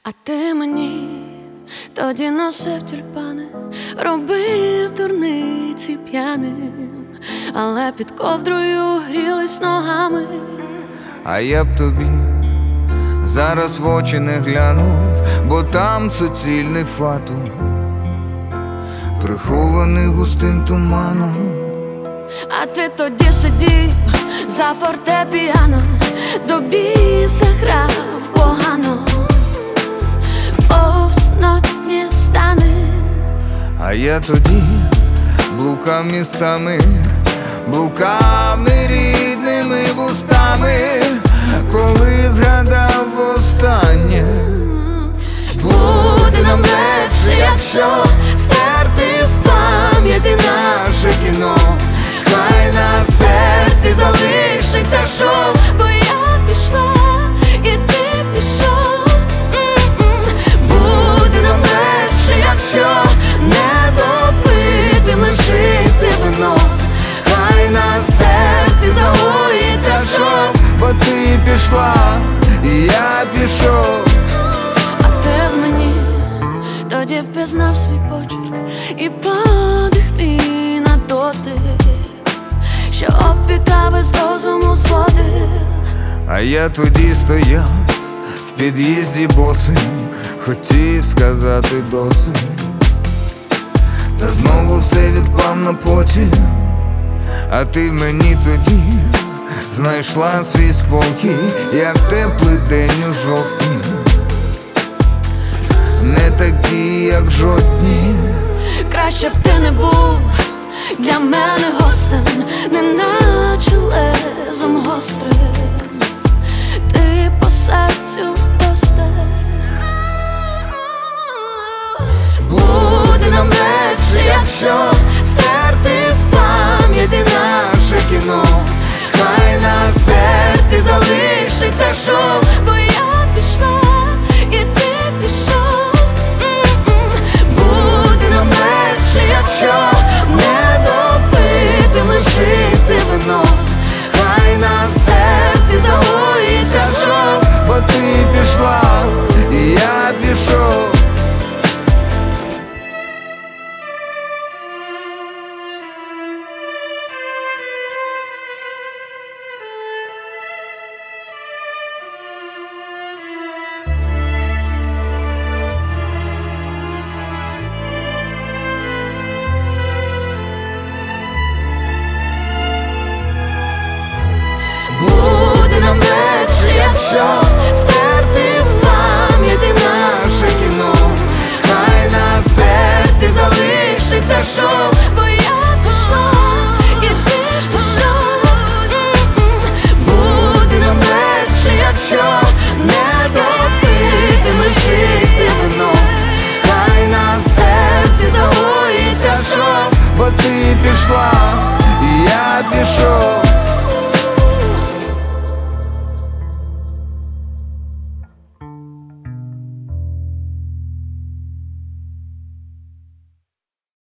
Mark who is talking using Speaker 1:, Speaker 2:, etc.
Speaker 1: А ти мені тоді носив тюльпани, робив дурниці п'яним, але під ковдрою грілись ногами.
Speaker 2: А я б тобі зараз в очі не глянув, бо там суцільний фатум, прихований густим туманом.
Speaker 1: А ти тоді сидів за фортепіано, до біса грав погано, повз нотні стани.
Speaker 2: А я тоді блукав містами, блукав нерідними вустами, коли згадав востаннє.
Speaker 1: Буде нам легше, якщо стерти з пам'яті наше кіно. Хай на серці залишиться шов, бо я пішла і ти пішов. Буде нам легше, якщо не допитим лишити вино. Хай на серці загоїться шов,
Speaker 2: бо ти пішла, і я пішов.
Speaker 1: а ти в мені тоді впізнав свій почерк і подих мій на дотик, що опікав із розуму зводив.
Speaker 2: А я тоді стояв в під'їзді босим, хотів сказати досить, та знову все відклав на потім. А ти в мені тоді знайшла свій спокій, як теплий день у жовтні, не такий, як жодні.
Speaker 1: Краще б ти не був для мене гостем, неначе лезом гострим. Ти по серцю вдосталь. Буде нам легше, якщо стерти з пам'яті наше кіно. Хай на серці залишиться шов,